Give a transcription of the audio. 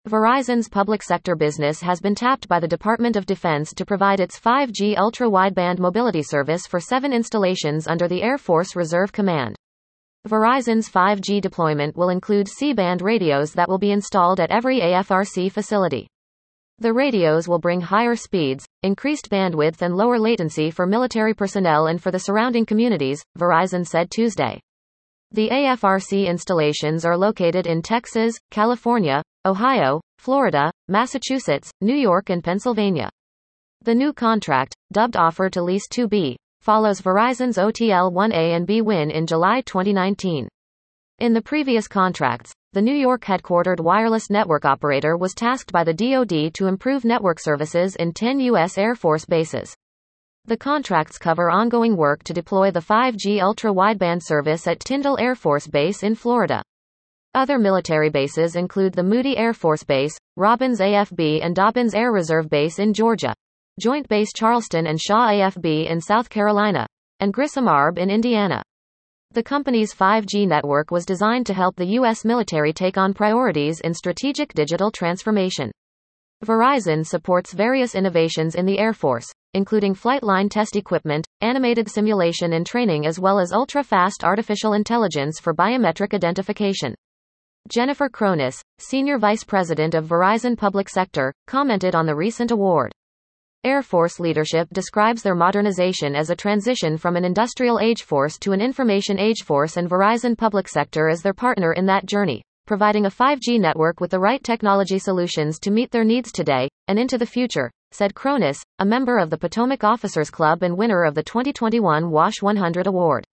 Verizon's public sector business has been tapped by the Department of Defense to provide its 5G ultra-wideband mobility service for 7 installations under the Air Force Reserve Command. Verizon's 5G deployment will include C-band radios that will be installed at every AFRC facility. The radios will bring higher speeds, increased bandwidth and lower latency for military personnel and for the surrounding communities, Verizon said Tuesday. The AFRC installations are located in Texas, California, Ohio, Florida, Massachusetts, New York and Pennsylvania. The new contract, dubbed Offer to Lease 2B, follows Verizon's OTL 1A and B win in July 2019. In the previous contracts, the New York headquartered wireless network operator was tasked by the DoD to improve network services in 10 U.S. Air Force bases. The contracts cover ongoing work to deploy the 5G ultra-wideband service at Tyndall Air Force Base in Florida. Other military bases include the Moody Air Force Base, Robins AFB and Dobbins Air Reserve Base in Georgia, Joint Base Charleston and Shaw AFB in South Carolina, and Grissom ARB in Indiana. The company's 5G network was designed to help the U.S. military take on priorities in strategic digital transformation. Verizon supports various innovations in the Air Force, including flight line test equipment, animated simulation and training as well as ultra-fast artificial intelligence for biometric identification. Jennifer Cronus, Senior Vice President of Verizon Public Sector, commented on the recent award. Air Force leadership describes their modernization as a transition from an industrial age force to an information age force and Verizon Public Sector is their partner in that journey, providing a 5G network with the right technology solutions to meet their needs today and into the future, said Cronus, a member of the Potomac Officers Club and winner of the 2021 WASH 100 award.